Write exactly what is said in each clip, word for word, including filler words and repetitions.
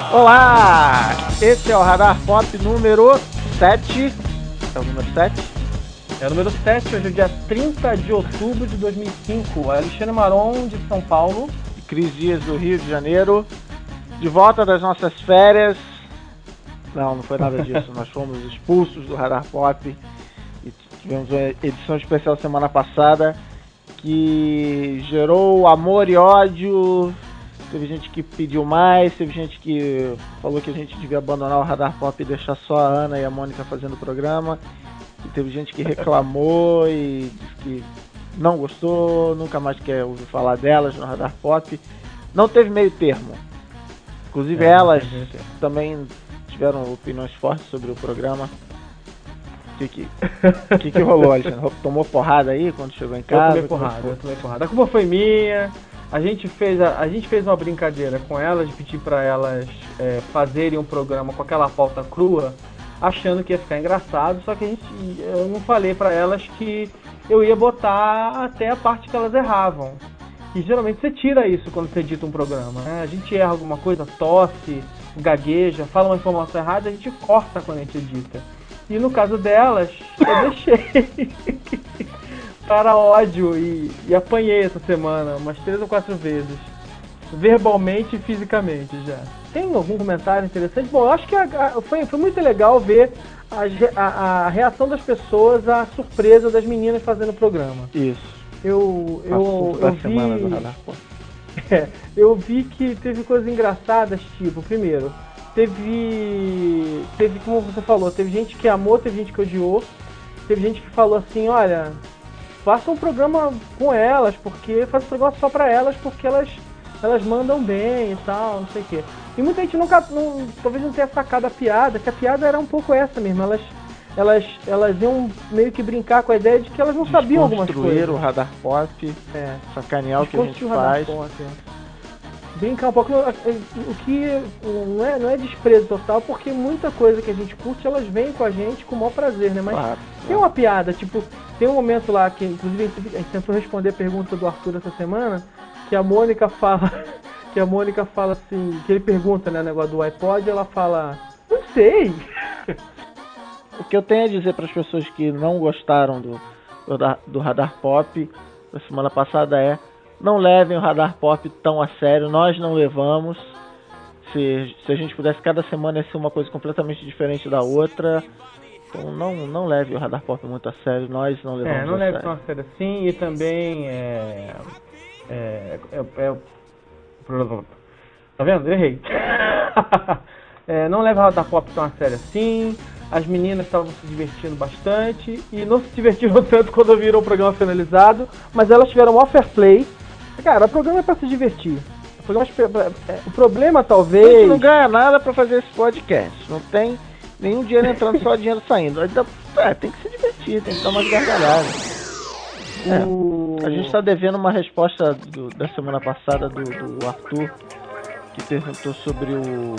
Olá! Esse é o Radar Pop número sete. É o número sete? É o número sete, hoje é o dia trinta de outubro de dois mil e cinco. Alexandre Maron, de São Paulo. E Cris Dias, do Rio de Janeiro. De volta das nossas férias. Não, não foi nada disso. Nós fomos expulsos do Radar Pop. E tivemos uma edição especial semana passada que gerou amor e ódio. Teve gente que pediu mais, teve gente que falou que a gente devia abandonar o Radar Pop e deixar só a Ana e a Mônica fazendo o programa. E teve gente que reclamou e disse que não gostou, nunca mais quer ouvir falar delas no Radar Pop. Não teve meio termo. Inclusive é, elas também tiveram opiniões fortes sobre o programa. O que que, que que rolou, Alexandre? Tomou porrada aí quando chegou em casa? Eu tomei porrada, eu tomei porrada. A culpa foi minha. A gente fez, a, a gente fez uma brincadeira com elas, de pedir para elas é, fazerem um programa com aquela pauta crua, achando que ia ficar engraçado, só que a gente, eu não falei para elas que eu ia botar até a parte que elas erravam. E geralmente você tira isso quando você edita um programa, né? A gente erra alguma coisa, tosse, gagueja, fala uma informação errada, a gente corta quando a gente edita. E no caso delas, eu deixei para ódio e, e apanhei essa semana umas três ou quatro vezes, verbalmente e fisicamente já. Tem algum comentário interessante? Bom, eu acho que a, a, foi, foi muito legal ver a, a, a reação das pessoas à surpresa das meninas fazendo o programa. Isso. Eu, eu, eu, vi, é, eu vi que teve coisas engraçadas, tipo, primeiro, teve, teve, como você falou, teve gente que amou, teve gente que odiou, teve gente que falou assim, olha, faça um programa com elas, porque faz um programa só pra elas, porque elas, elas mandam bem e tal, não sei o quê. E muita gente nunca, não, talvez não tenha sacado a piada, que a piada era um pouco essa mesmo, elas, elas, elas iam meio que brincar com a ideia de que elas não sabiam algumas coisas. Construir o Radar Pop, é. Sacanear o que a gente faz. Pop, é. Brincar um pouco, o que não é, não é desprezo total, porque muita coisa que a gente curte, elas vêm com a gente com o maior prazer, né? Mas claro, tem claro. Uma piada, tipo, tem um momento lá que, inclusive, a gente tentou responder a pergunta do Arthur essa semana, que a Mônica fala, que a Mônica fala assim, que ele pergunta, né, o negócio do iPod, e ela fala, não sei. O que eu tenho a dizer para as pessoas que não gostaram do, do, do Radar Pop da semana passada é: não levem o Radar Pop tão a sério, nós não levamos. Se, se a gente pudesse cada semana ser uma coisa completamente diferente da outra, então não, não leve o Radar Pop muito a sério, nós não levamos a sério. É, não leve tão a sério assim, e também é... é, é, é tá vendo? Eu errei. é, não leve o Radar Pop tão a sério assim. As meninas estavam se divertindo bastante e não se divertiram tanto quando viram o programa finalizado, mas elas tiveram um fair play. Cara, o programa é pra se divertir. O, programa é... o problema, talvez... A gente não ganha nada pra fazer esse podcast. Não tem nenhum dinheiro entrando, só dinheiro saindo. É, tem que se divertir, tem que dar umas gargalhadas. É, o... A gente tá devendo uma resposta do, da semana passada do, do Arthur, que perguntou sobre o,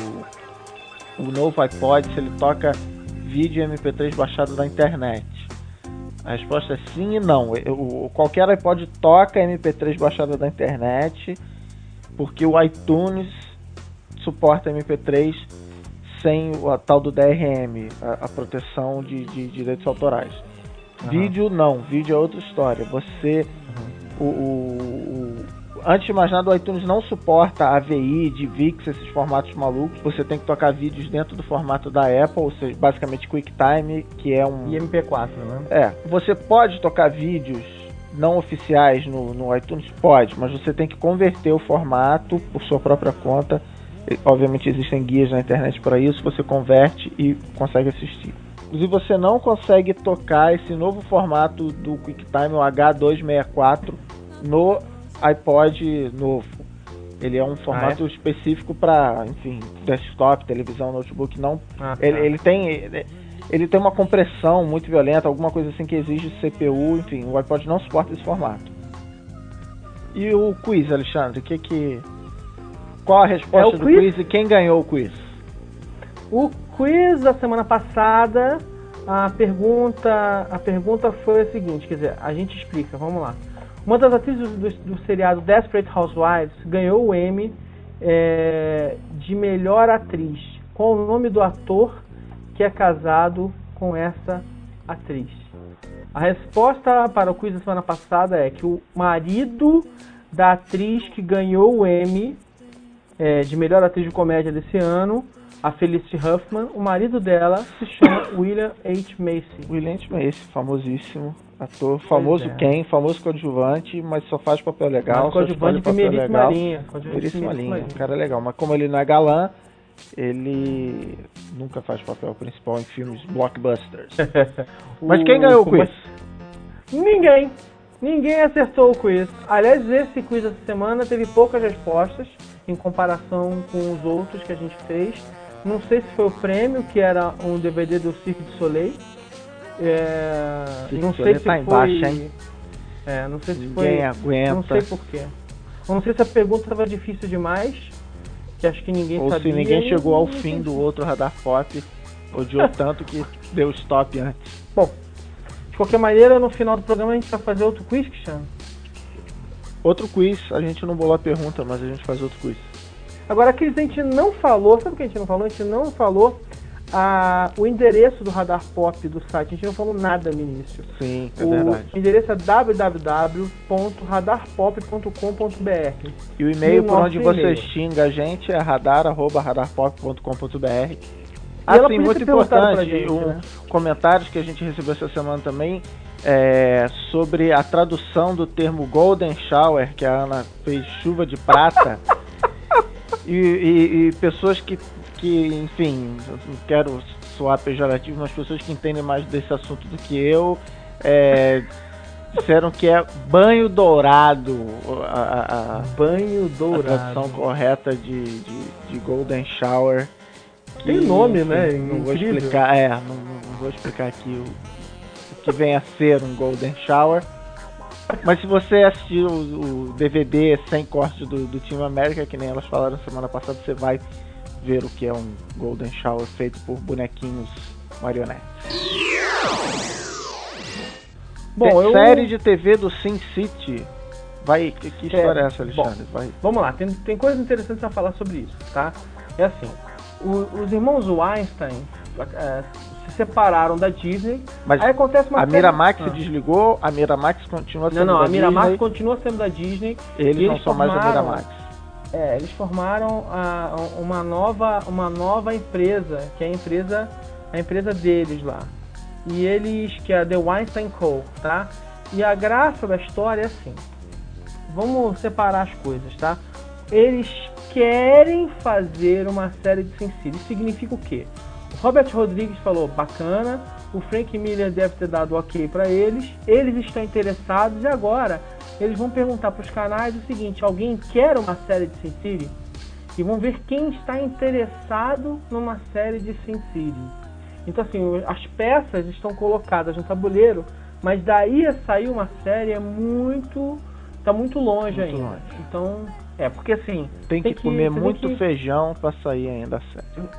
o novo iPod, se ele toca vídeo M P três baixado da internet. A resposta é sim e não. O, qualquer iPod toca M P três baixado da internet, porque o iTunes suporta M P três sem o a tal do D R M, a, a proteção de, de direitos autorais. Uhum. Vídeo não, vídeo é outra história. Você, uhum. o, o, o antes de mais nada, o iTunes não suporta A V I, D V X, esses formatos malucos. Você tem que tocar vídeos dentro do formato da Apple, ou seja, basicamente QuickTime, que é um... E M P quatro, né? É. Você pode tocar vídeos não oficiais no, no iTunes? Pode, mas você tem que converter o formato por sua própria conta. E, obviamente existem guias na internet para isso, você converte e consegue assistir. Inclusive você não consegue tocar esse novo formato do QuickTime, o H duzentos e sessenta e quatro, no iPod novo. Ele é um formato ah, é? específico para, enfim, desktop, televisão, notebook. Não, ah, tá. ele, ele tem ele, ele tem uma compressão muito violenta, alguma coisa assim que exige C P U, enfim, o iPod não suporta esse formato. E o quiz, Alexandre, que que qual a resposta é do quiz? quiz e quem ganhou o quiz? O quiz da semana passada, a pergunta, a pergunta foi a seguinte, quer dizer, a gente explica, vamos lá. Uma das atrizes do, do, do seriado Desperate Housewives ganhou o Emmy é, de melhor atriz. Qual o nome do ator que é casado com essa atriz? A resposta para o quiz da semana passada é que o marido da atriz que ganhou o Emmy é, de melhor atriz de comédia desse ano, a Felicity Huffman, o marido dela se chama William H. Macy. William H. Macy, famosíssimo ator, famoso é. Ken, famoso coadjuvante, mas só faz papel legal, mas coadjuvante só papel legal. Linha, Primeiríssima linha, um cara legal, mas como ele não é galã, ele nunca faz papel principal em filmes blockbusters. Mas quem ganhou o quiz? Ninguém. Ninguém acertou o quiz. Aliás, esse quiz dessa semana teve poucas respostas em comparação com os outros que a gente fez. Não sei se foi o prêmio, que era um D V D do Cirque du Soleil. É... Não sei se tá foi... embaixo, hein? É, não sei se Ninguém foi... aguenta. Não sei porquê. Não sei se a pergunta estava difícil demais, que acho que ninguém ou sabia. Ou se ninguém chegou ao fim do outro Radar Pop, odiou tanto que deu stop antes. Bom, de qualquer maneira, no final do programa a gente vai fazer outro quiz, Cristiano? Outro quiz, a gente não bolou a pergunta, mas a gente faz outro quiz. Agora, aqui a gente não falou, sabe o que a gente não falou? A gente não falou a, o endereço do Radar Pop do site, a gente não falou nada no início. Sim, é o verdade. O endereço é w w w ponto radar pop ponto com ponto b r. E o e-mail por onde você xinga a gente é radar arroba radar pop ponto com ponto b r. Assim, muito importante, gente, um, né? Comentários que a gente recebeu essa semana também é, sobre a tradução do termo Golden Shower, que a Ana fez chuva de prata. e, e, e pessoas que, que, enfim, não quero soar pejorativo, mas pessoas que entendem mais desse assunto do que eu, é, disseram que é banho dourado. A, a, a banho dourado. A tradução correta de, de, de Golden Shower. Que, tem nome, enfim, né? Não Incrível. vou explicar, é, não, não vou explicar aqui o, o que vem a ser um Golden Shower. Mas se você assistir o, o D V D sem corte do, do Team América, que nem elas falaram semana passada, você vai ver o que é um Golden Shower feito por bonequinhos marionetes. Bom, eu... Série de T V do Sin City. Vai, que, que história é, é essa, Alexandre? Bom, vai. Vamos lá, tem, tem coisas interessantes a falar sobre isso, tá? É assim, o, os irmãos Weinstein é, se separaram da Disney. Mas aí acontece uma a Miramax se ah. desligou, a Miramax continua sendo não, não, da a Miramax Disney. continua sendo da Disney. Eles, eles não são formaram, mais a Miramax. É, eles formaram a, uma, nova, uma nova empresa, que é a empresa, a empresa deles lá. E eles, que é a The Weinstein Co, tá? E a graça da história é assim, vamos separar as coisas, tá? Eles querem fazer uma série de Sin City. Isso significa o quê? O Robert Rodrigues falou, bacana, o Frank Miller deve ter dado ok para eles, eles estão interessados e agora eles vão perguntar para os canais o seguinte, alguém quer uma série de Sin City? E vão ver quem está interessado numa série de Sin City. Então assim, as peças estão colocadas no tabuleiro, mas daí a sair uma série é muito... tá muito longe muito ainda. Longe. Então, é, porque assim... Tem que, tem que comer muito que... feijão para sair ainda a série.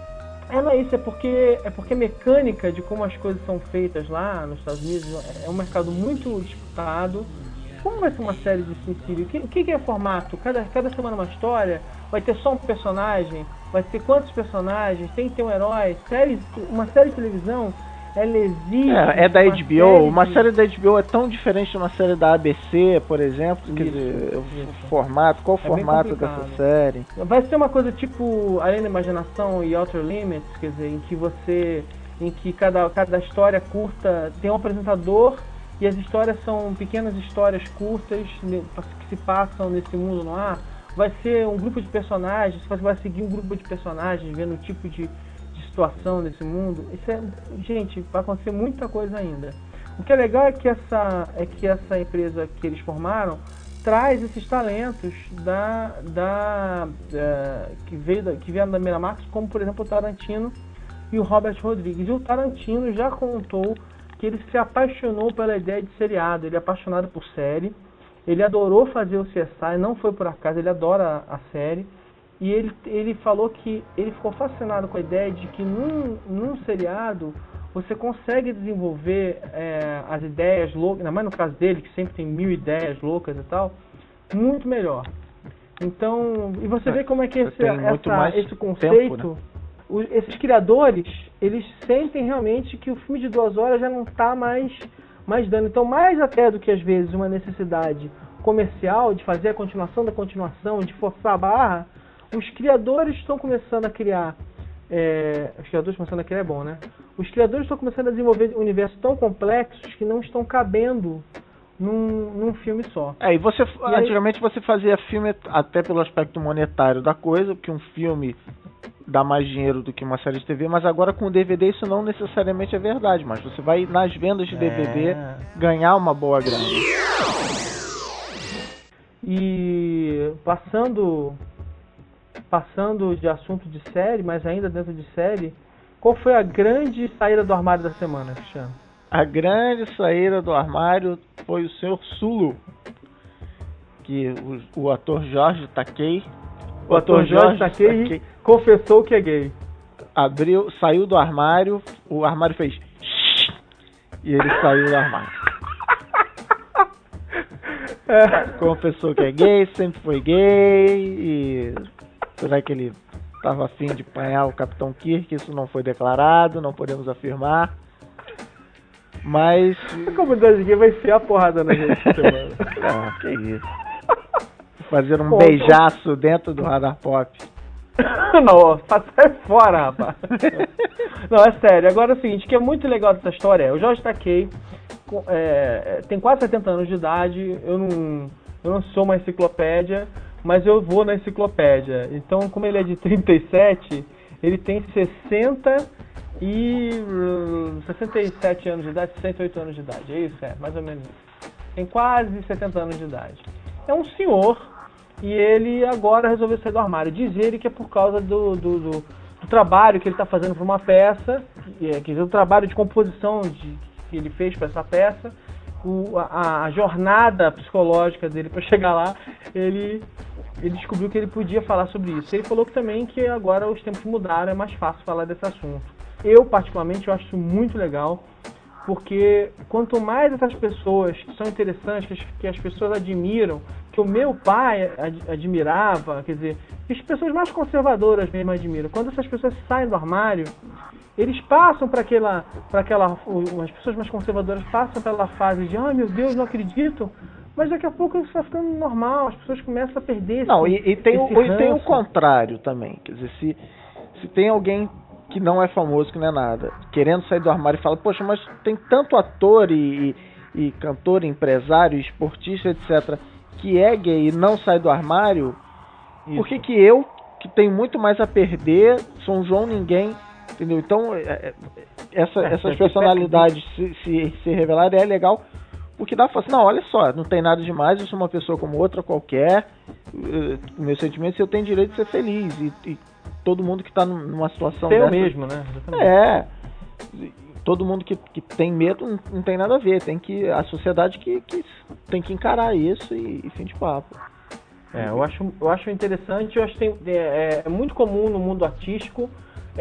É, não é isso, é porque, é porque a mecânica de como as coisas são feitas lá nos Estados Unidos é um mercado muito disputado. Como vai ser uma série de Sin City? O que, o que é formato? Cada, cada semana uma história? Vai ter só um personagem? Vai ter quantos personagens? Tem que ter um herói? Séries, uma série de televisão, ela existe... É, é da H B O. Série uma de... série da H B O é tão diferente de uma série da A B C, por exemplo. Isso, quer dizer, isso. o formato, qual o é formato dessa série? Vai ser uma coisa tipo Além da Imaginação e Outer Limits, quer dizer, em que você... em que cada, cada história curta tem um apresentador e as histórias são pequenas histórias curtas que se passam nesse mundo no ar. Vai ser um grupo de personagens, você vai seguir um grupo de personagens, vendo o tipo de, de situação nesse mundo. Isso é, gente, vai acontecer muita coisa ainda. O que é legal é que essa, é que essa empresa que eles formaram traz esses talentos da, da, da, que, veio da, que vieram da Miramax, como por exemplo o Tarantino e o Robert Rodrigues. E o Tarantino já contou que ele se apaixonou pela ideia de seriado, ele é apaixonado por série, ele adorou fazer o C S I, não foi por acaso, ele adora a série, e ele, ele falou que ele ficou fascinado com a ideia de que num, num seriado você consegue desenvolver é, as ideias loucas, ainda mais no caso dele, que sempre tem mil ideias loucas e tal, muito melhor. Então, e você vê como é que esse, essa, esse conceito, tempo, né? o, esses criadores, eles sentem realmente que o filme de duas horas já não está mais, mais dando. Então, mais até do que às vezes uma necessidade comercial de fazer a continuação da continuação, de forçar a barra, os criadores estão começando a criar, é, os criadores começando a criar é bom, né? Os criadores estão começando a desenvolver universos tão complexos que não estão cabendo Num, num filme só. É, e você, e antigamente aí... você fazia filme até pelo aspecto monetário da coisa, porque um filme dá mais dinheiro do que uma série de T V, mas agora com o D V D isso não necessariamente é verdade, mas você vai nas vendas de é... D V D ganhar uma boa grana. E passando passando de assunto de série, mas ainda dentro de série, qual foi a grande saída do armário da semana, Cristiano? A grande saída do armário foi o senhor Sulu, que o, o ator Jorge Takei, o, o ator, ator Jorge, Jorge Takei, Takei confessou que é gay. Abriu, saiu do armário, o armário fez e ele saiu do armário. É. Confessou que é gay, sempre foi gay e será que ele estava a fim de apanhar o Capitão Kirk? Isso não foi declarado, não podemos afirmar. Mas... a comunidade gay vai enfiar a porrada na gente, mano. Ah, que isso. Fazer um Pô, beijaço dentro do Radar Pop. Não, sai fora, rapaz. Não, é sério. Agora é o seguinte, o que é muito legal dessa história é, o Jorge Takei é, tem quase setenta anos de idade, eu não, eu não sou uma enciclopédia, mas eu vou na enciclopédia. Então, como ele é de trinta e sete, ele tem sessenta e sessenta e sete anos de idade, sessenta e oito anos de idade, é isso, é, mais ou menos isso. Tem quase setenta anos de idade. É um senhor, e ele agora resolveu sair do armário. Diz ele que é por causa do, do, do, do trabalho que ele está fazendo para uma peça, quer dizer, o trabalho de composição de, que ele fez para essa peça, o, a, a jornada psicológica dele para chegar lá, ele... ele descobriu que ele podia falar sobre isso. Ele falou que também que agora os tempos mudaram, é mais fácil falar desse assunto. Eu, particularmente, eu acho isso muito legal, porque quanto mais essas pessoas que são interessantes, que as, que as pessoas admiram, que o meu pai ad, admirava, quer dizer, que as pessoas mais conservadoras mesmo admiram, quando essas pessoas saem do armário, eles passam para aquela, para aquela, as pessoas mais conservadoras passam pela fase de, ai meu Deus, não acredito, mas daqui a pouco isso está ficando normal, as pessoas começam a perder esse, não, e, e tem, o, e tem o contrário também, quer dizer, se, se tem alguém que não é famoso, que não é nada, querendo sair do armário e fala, poxa, mas tem tanto ator e, e, e cantor, empresário, esportista, etcétera, que é gay e não sai do armário, isso. Por que que eu, que tenho muito mais a perder, sou um João Ninguém, entendeu? Então, é, essa, é, essas personalidades se, se, se revelarem é legal, porque dá pra falar assim, não, olha só, não tem nada demais, eu sou uma pessoa como outra qualquer, uh, meus sentimentos, eu tenho direito de ser feliz, e, e todo mundo que está numa situação dessa... eu mesmo, né? Exatamente. É, todo mundo que, que tem medo não, não tem nada a ver, tem que, a sociedade que, que tem que encarar isso e, e fim de papo. É, eu acho, eu acho interessante, eu acho que tem, é, é muito comum no mundo artístico,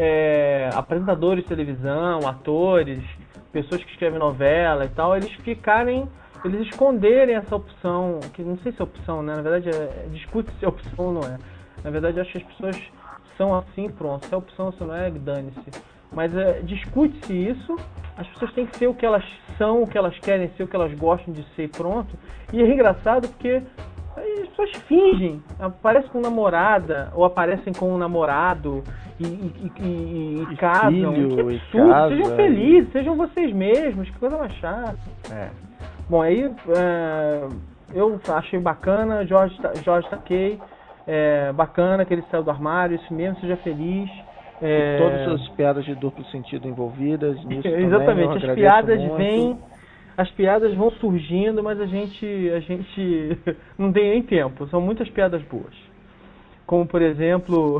é, apresentadores de televisão, atores, pessoas que escrevem novela e tal, eles ficarem, eles esconderem essa opção, que não sei se é opção, né? Na verdade, é, discute se é opção ou não é. Na verdade, eu acho que as pessoas são assim, pronto, se é opção, se não é, dane-se. Mas é, discute-se isso, as pessoas têm que ser o que elas são, o que elas querem ser, o que elas gostam de ser, pronto. E é engraçado porque as pessoas fingem, aparecem com namorada, ou aparecem com um namorado, e, e, e, e, e casam. Filho, que absurdo, casa, sejam felizes, sejam vocês mesmos, que coisa mais chata. É. Bom, aí é, eu achei bacana, Jorge, Jorge Takei, é, bacana que ele saiu do armário, isso mesmo, seja feliz. É... Todas as piadas de duplo sentido envolvidas nisso exatamente, também, as piadas vêm, as piadas vão surgindo, mas a gente, a gente não tem nem tempo, são muitas piadas boas. Como, por exemplo...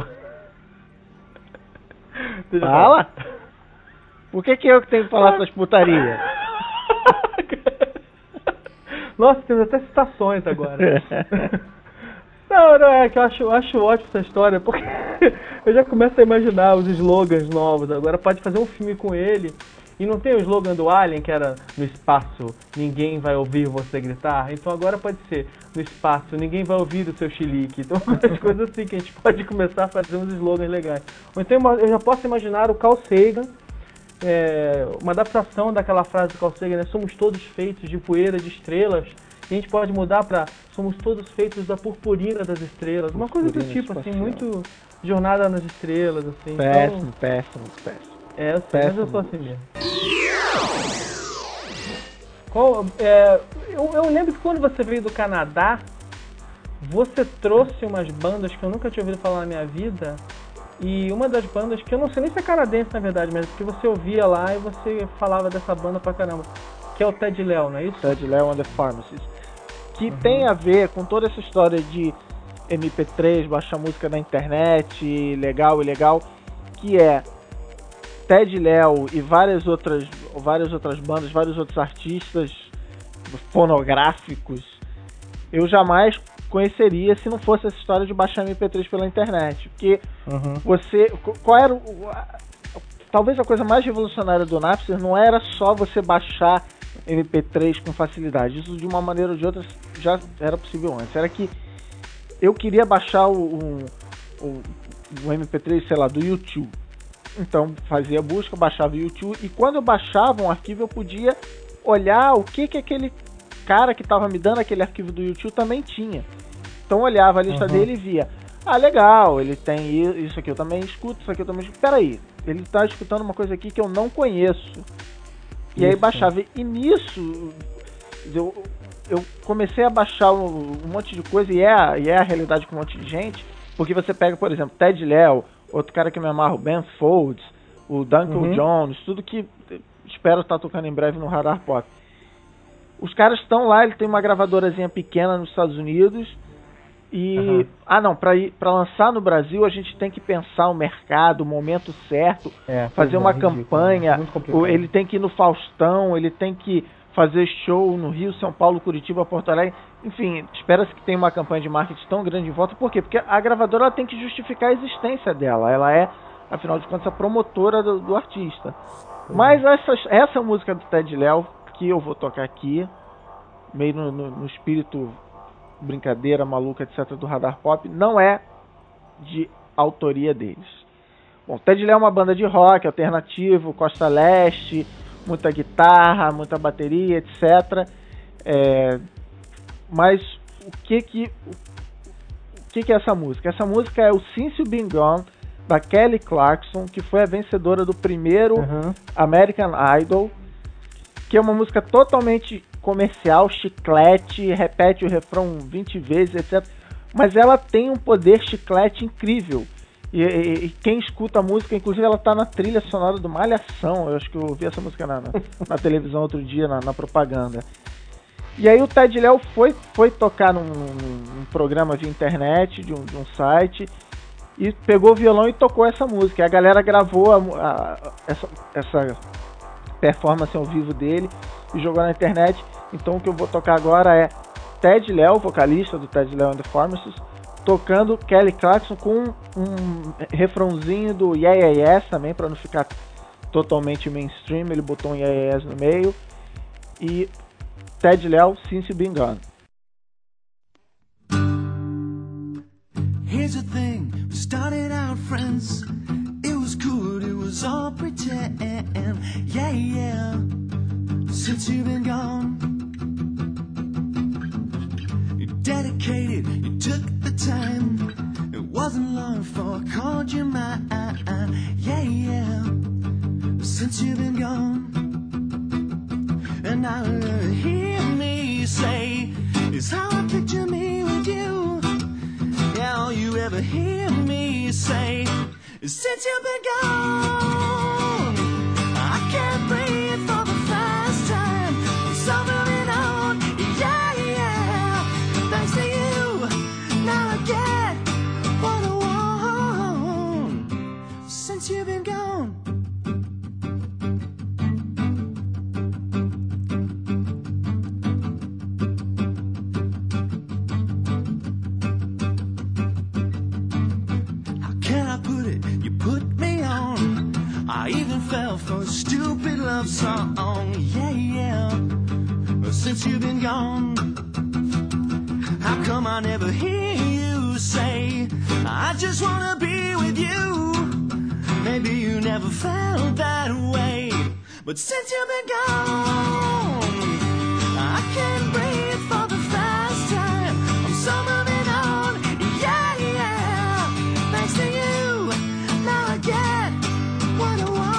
Fala! Por que que eu que tenho que falar essas putarias? Nossa, temos até citações agora. Não, não, é que eu acho, eu acho ótimo essa história, porque eu já começo a imaginar os slogans novos agora, pode fazer um filme com ele, E não tem o slogan do Alien, que era no espaço, ninguém vai ouvir você gritar? Então agora pode ser, no espaço, ninguém vai ouvir o seu chilique. Então as coisas assim que a gente pode começar a fazer uns slogans legais. Ou então eu já posso imaginar o Carl Sagan, é, uma adaptação daquela frase do Carl Sagan, né? Somos todos feitos de poeira de estrelas. E a gente pode mudar para somos todos feitos da purpurina das estrelas. Uma coisa do tipo, espacial. Assim, muito jornada nas estrelas, assim. Péssimo, então, péssimo, péssimo. É, eu sei, mas eu sou assim mesmo. Qual, é, eu, eu lembro que quando você veio do Canadá, você trouxe umas bandas que eu nunca tinha ouvido falar na minha vida. E uma das bandas, que eu não sei nem se é canadense na verdade, mas que você ouvia lá e você falava dessa banda pra caramba. Que é o Ted Léo, não é isso? Ted Léo and the Pharmacists. Que uhum. tem a ver com toda essa história de M P três, baixar música na internet, legal, ilegal, que é Ted Léo e várias outras, várias outras bandas, vários outros artistas fonográficos, eu jamais conheceria se não fosse essa história de baixar M P três pela internet. Porque uhum. você... Qual era o... A, talvez a coisa mais revolucionária do Napster não era só você baixar M P três com facilidade. Isso de uma maneira ou de outra já era possível antes. Era que eu queria baixar o, o, o M P três, sei lá, do YouTube. Então fazia busca, baixava o YouTube, e quando eu baixava um arquivo eu podia olhar o que que aquele cara que estava me dando aquele arquivo do YouTube também tinha. Então eu olhava a lista uhum. dele e via, ah, legal, ele tem isso aqui, eu também escuto, isso aqui eu também escuto. Peraí, ele está escutando uma coisa aqui que eu não conheço. E isso. Aí baixava, e nisso eu, eu comecei a baixar um, um monte de coisa, e é, a, e é a realidade com um monte de gente, porque você pega, por exemplo, Ted Léo, outro cara que me amarra, o Ben Folds, o Duncan uhum. Jones, tudo que espero estar tocando em breve no Radar Pop. Os caras estão lá, ele tem uma gravadorazinha pequena nos Estados Unidos, e... Uhum. Ah, não, para ir, para lançar no Brasil a gente tem que pensar o mercado, o momento certo, é, fazer uma é, campanha, ridículo, ele tem que ir no Faustão, ele tem que fazer show no Rio, São Paulo, Curitiba, Porto Alegre, enfim, espera-se que tenha uma campanha de marketing tão grande em volta. Por quê? Porque a gravadora ela tem que justificar a existência dela, ela é, afinal de contas, a promotora do, do artista. Uhum. Mas essa, essa música do Ted Léo, que eu vou tocar aqui, meio no, no, no espírito brincadeira, maluca, etcétera, do Radar Pop, não é de autoria deles. Bom, Ted Léo é uma banda de rock alternativo, Costa Leste, muita guitarra, muita bateria, etcétera. É, mas o que que o que que é essa música? Essa música é o Since You've Been Gone, da Kelly Clarkson, que foi a vencedora do primeiro uhum. American Idol, que é uma música totalmente comercial, chiclete, repete o refrão vinte vezes, etcétera. Mas ela tem um poder chiclete incrível. E, e, e quem escuta a música, inclusive ela tá na trilha sonora do Malhação. Eu acho que eu ouvi essa música na, na, na televisão outro dia, na, na propaganda. E aí o Ted Léo foi, foi tocar num, num programa de internet, de um, de um site, e pegou o violão e tocou essa música. E a galera gravou a, a, essa, essa performance ao vivo dele e jogou na internet. Então o que eu vou tocar agora é Ted Léo, vocalista do Ted Léo and the Pharmacists, tocando Kelly Clarkson com um refrãozinho do Yeah Yeah Yes também, para não ficar totalmente mainstream, ele botou um Yeah Yeah Yes no meio. E Ted Léo, Since You've Been Gone. Here's the thing, we started out friends. It was cool, it was all pretend. Yeah, yeah, since you've been gone. You dedicated, you took the time. It wasn't long before I called you mine. Yeah, yeah, since you've been gone. And now you hear me say, it's how I picture me with you. Yeah, all you ever hear me say is since you've been gone, I can't breathe for the first time. So moving on, yeah, yeah. Thanks to you, now I get what I want. Since you've been gone. I even fell for a stupid love song. Yeah, yeah. Since you've been gone, how come I never hear you say, I just wanna be with you? Maybe you never felt that way, but since you've been gone, I can't breathe for the first time. I'm so moving on, yeah, yeah. Thanks to you, now I get what I want.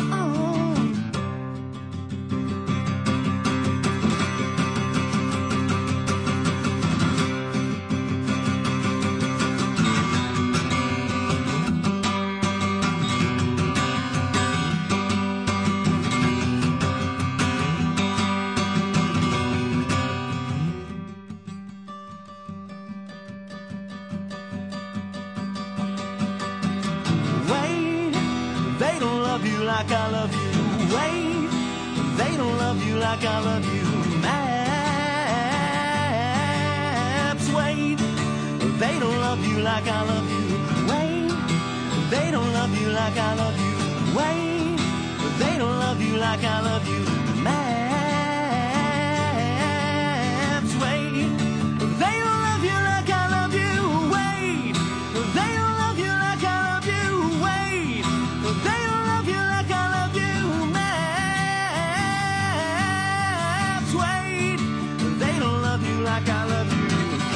Like I love you, wait. They don't love you like I love you, maps. Wait, they don't love you like I love you, wait. They don't love you like I love you, wait. They don't love you like I love you, maps. Wait, they don't love you like I love you, wait. They don't love you like I love you, wait. They don't like I love you.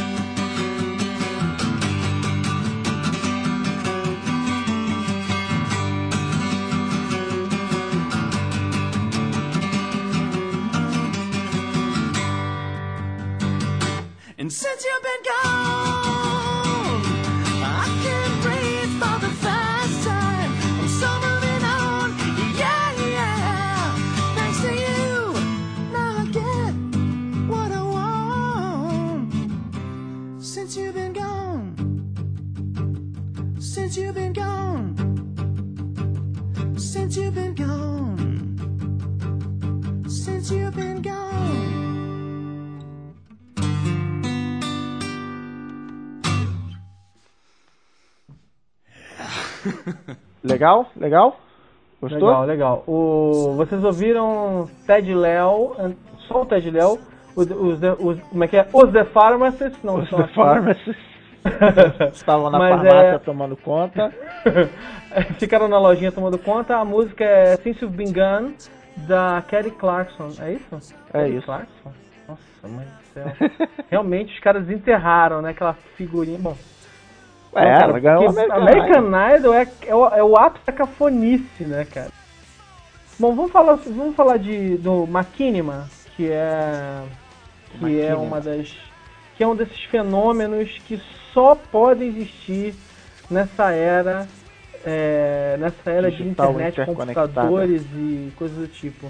And since you've been gone, I can't breathe for the first time. I'm so moving on, yeah, yeah. Thanks to you, now I get what I want. Since you've been gone, since you've been gone, since you've been gone, since you've been gone. Legal? Legal? Gostou? Legal, legal. O, vocês ouviram Ted Léo, só o Ted Léo, os, os, os, como é que é? Os The Pharmacists, não os The Pharmacists. Estavam na Mas farmácia é... tomando conta. Ficaram na lojinha tomando conta. A música é Since You've Been Gone, da Kelly Clarkson. É isso? É Kelly isso. Clarkson? Nossa, mãe do céu. Realmente os caras enterraram, né? Aquela figurinha. Bom. É, não, cara, ela ganhou American, American Idol é, é, o, é o ápice da cafonice, né, cara? Bom, vamos falar, vamos falar de, do Machinima, que é que Machinima. é uma das que é um desses fenômenos que só podem existir nessa era é, nessa era digital, de internet, computadores e coisas do tipo.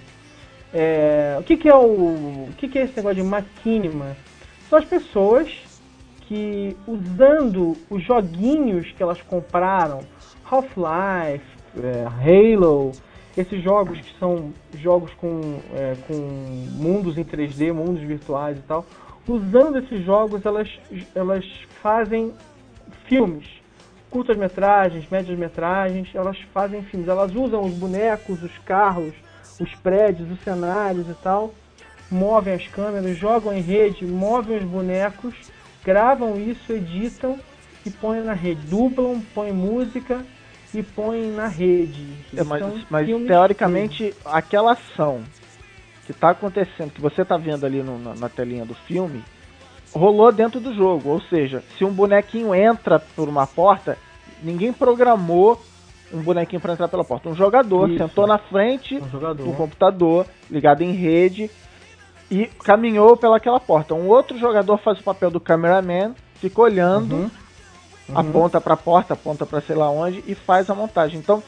É, o que, que é o, o que, que é esse negócio de Machinima? São as pessoas que, usando os joguinhos que elas compraram, Half-Life, é, Halo, esses jogos que são jogos com, é, com mundos em três D, mundos virtuais e tal, usando esses jogos elas, elas fazem filmes, curtas-metragens, médias-metragens, elas fazem filmes, elas usam os bonecos, os carros, os prédios, os cenários e tal, movem as câmeras, jogam em rede, movem os bonecos, gravam isso, editam e põem na rede. Dublam, põem música e põem na rede. É, mas mas teoricamente, filmes. Aquela ação que está acontecendo, que você está vendo ali no, na, na telinha do filme, rolou dentro do jogo. Ou seja, se um bonequinho entra por uma porta, ninguém programou um bonequinho para entrar pela porta. Um jogador isso. sentou na frente um jogador. do computador, ligado em rede, e caminhou pelaquela porta. Um outro jogador faz o papel do cameraman, fica olhando, uhum. Uhum. aponta para a porta, aponta para sei lá onde e faz a montagem. Então,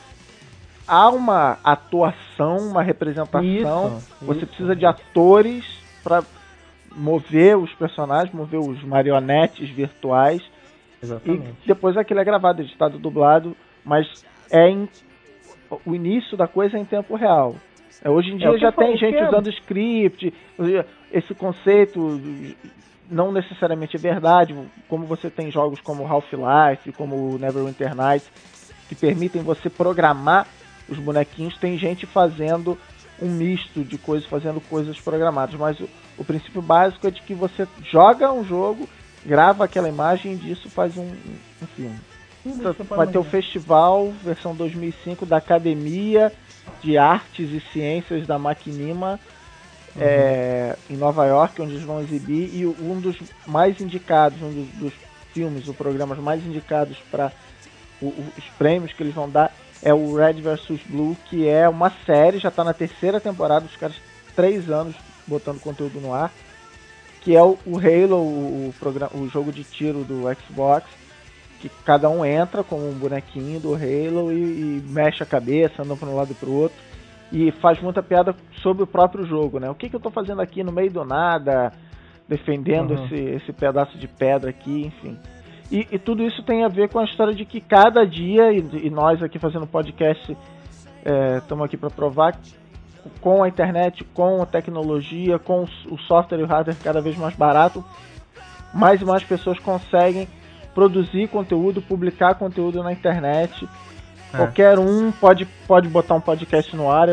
há uma atuação, uma representação. Isso, você isso. precisa de atores para mover os personagens, mover os marionetes virtuais. Exatamente. E depois aquilo é gravado, editado, dublado, mas é em, o início da coisa é em tempo real. Hoje em dia é, já tem gente é... usando script, esse conceito não necessariamente é verdade, como você tem jogos como Half-Life, como Neverwinter Nights, que permitem você programar os bonequinhos, tem gente fazendo um misto de coisas, fazendo coisas programadas, mas o, o princípio básico é de que você joga um jogo, grava aquela imagem e disso faz um, um filme. Então, vai ter o festival, versão dois mil e cinco, da Academia de Artes e Ciências da Maquinima, uhum. é, em Nova York, onde eles vão exibir, e um dos mais indicados, um dos, dos filmes, os programas mais indicados para os prêmios que eles vão dar é o Red versus. Blue, que é uma série, já está na terceira temporada, os caras três anos botando conteúdo no ar, que é o, o Halo, o, o, programa, o jogo de tiro do Xbox, que cada um entra com um bonequinho do Halo e, e mexe a cabeça, anda para um lado e para o outro, e faz muita piada sobre o próprio jogo, né? O que, que eu estou fazendo aqui no meio do nada, defendendo uhum. esse, esse pedaço de pedra aqui, enfim. E, e tudo isso tem a ver com a história de que cada dia, e, e nós aqui fazendo podcast estamos é, aqui para provar, com a internet, com a tecnologia, com o software e o hardware cada vez mais barato, mais e mais pessoas conseguem produzir conteúdo, publicar conteúdo na internet. É. Qualquer um pode, pode botar um podcast no ar, é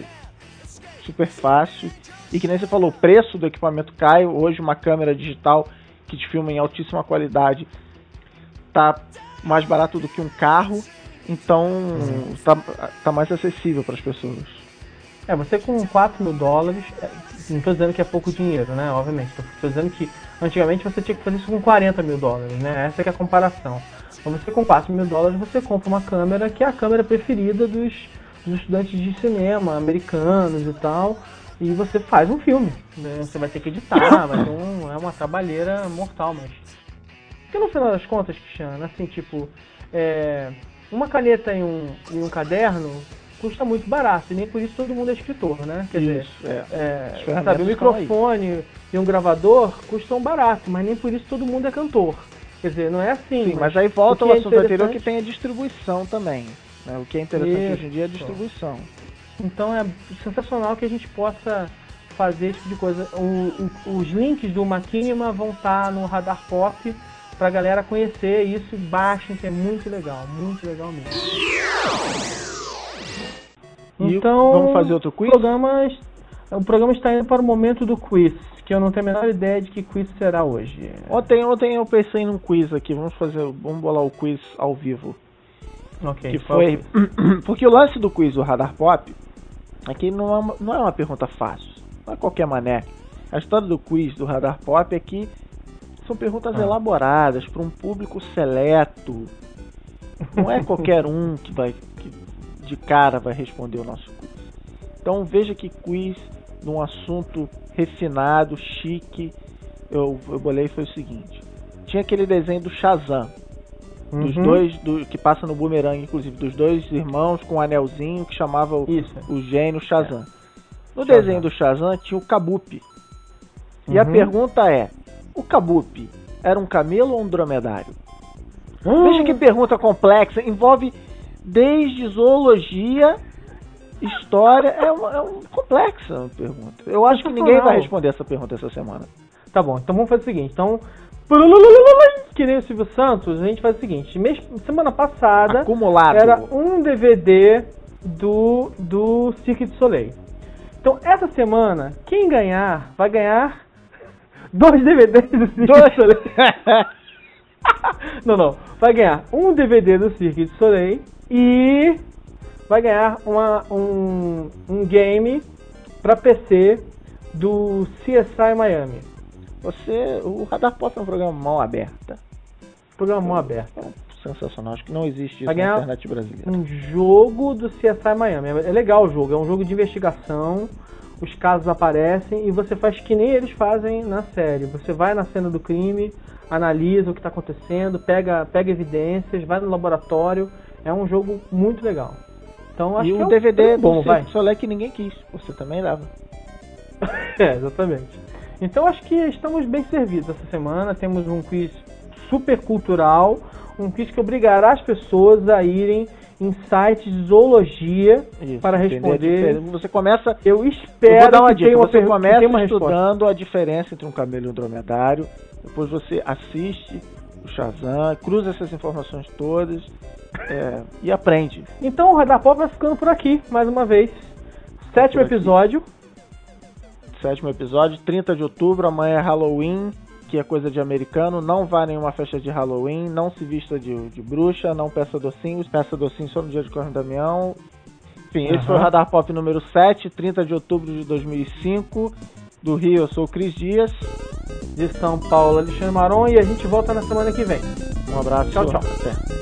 super fácil. E que nem você falou, o preço do equipamento cai. Hoje uma câmera digital que te filma em altíssima qualidade tá mais barato do que um carro. Então uhum. tá, tá mais acessível para as pessoas. É, você com quatro mil dólares, não estou dizendo que é pouco dinheiro, né? Obviamente, estou dizendo que antigamente você tinha que fazer isso com quarenta mil dólares, né? Essa é que é a comparação. Então você com quatro mil dólares você compra uma câmera que é a câmera preferida dos, dos estudantes de cinema americanos e tal, e você faz um filme, né? Você vai ter que editar, vai ter um, é uma trabalheira mortal, mas... Porque no final das contas, Cristiano, assim, tipo, é, uma caneta e um, e um caderno custa muito barato, e nem por isso todo mundo é escritor, né? Quer isso, dizer, é. É, sabe, um microfone e um gravador custam barato, mas nem por isso todo mundo é cantor. Quer dizer, não é assim. Sim, mas, mas aí volta ao assunto anterior que tem a distribuição também. Né? O que é interessante isso. hoje em dia é a distribuição. Então é sensacional que a gente possa fazer esse tipo de coisa. O, o, os links do Maquinima vão estar no Radar Pop pra galera conhecer isso, baixem, que é muito legal, muito legal mesmo. Então, vamos fazer outro quiz? Programas, o programa está indo para o momento do quiz, que eu não tenho a menor ideia de que quiz será hoje. Ontem, ontem eu pensei num quiz aqui, vamos fazer, vamos bolar o quiz ao vivo. Ok. Que foi, porque o lance do quiz do Radar Pop aqui não é uma, não é uma pergunta fácil, não é qualquer mané. A história do quiz do Radar Pop é que são perguntas ah. elaboradas para um público seleto. Não é qualquer um que vai que de cara vai responder o nosso quiz. Então veja que quiz num assunto refinado, chique. Eu, eu bolei foi o seguinte: tinha aquele desenho do Shazam, uhum. dos dois do, que passa no Boomerang, inclusive, dos dois irmãos com um anelzinho que chamava o, o gênio Shazam. É. No Shazam. Desenho do Shazam tinha o Kabup. E uhum. a pergunta é: o Kabup era um camelo ou um dromedário? Uhum. Veja que pergunta complexa, envolve desde zoologia, história, é uma, é uma complexa pergunta. Eu acho que ninguém vai responder essa pergunta essa semana. Tá bom, então vamos fazer o seguinte, então, que nem o Silvio Santos, a gente faz o seguinte, mês, semana passada, acumulado, era um D V D do, do Cirque du Soleil. Então, essa semana, quem ganhar, vai ganhar dois D V Ds do Cirque du Soleil. Não, não, vai ganhar um D V D do Cirque du Soleil e vai ganhar uma, um, um game para P C do C S I Miami. Você, o Radar Pop é um programa mão aberta. Programa mão aberta. É sensacional, acho que não existe isso na internet brasileira. Um jogo do C S I Miami. É legal o jogo, é um jogo de investigação. Os casos aparecem e você faz que nem eles fazem na série. Você vai na cena do crime, analisa o que está acontecendo, pega, pega evidências, vai no laboratório. É um jogo muito legal. Então, acho e que o é um D V D bom, do Cirque du Soleil que ninguém quis, você também dava. É, exatamente. Então acho que estamos bem servidos essa semana. Temos um quiz super cultural, um quiz que obrigará as pessoas a irem em sites de zoologia isso, para responder. Você começa. Eu espero eu dar uma que dica. Você uma começa uma estudando resposta. A diferença entre um camelo e um dromedário. Depois você assiste o Shazam, cruza essas informações todas, é, e aprende. Então o Radar Pop vai ficando por aqui, mais uma vez. Sétimo episódio. Sétimo episódio, trinta de outubro, amanhã é Halloween, que é coisa de americano. Não vá em nenhuma festa de Halloween, não se vista de, de bruxa, não peça docinhos, peça docinhos só no dia de Corno Damião. Enfim, esse uhum. foi o Radar Pop número sete, trinta de outubro de dois mil e cinco. Do Rio, eu sou o Cris Dias. De São Paulo, Alexandre Maron, e a gente volta na semana que vem. Um abraço. Tchau, tchau. Até.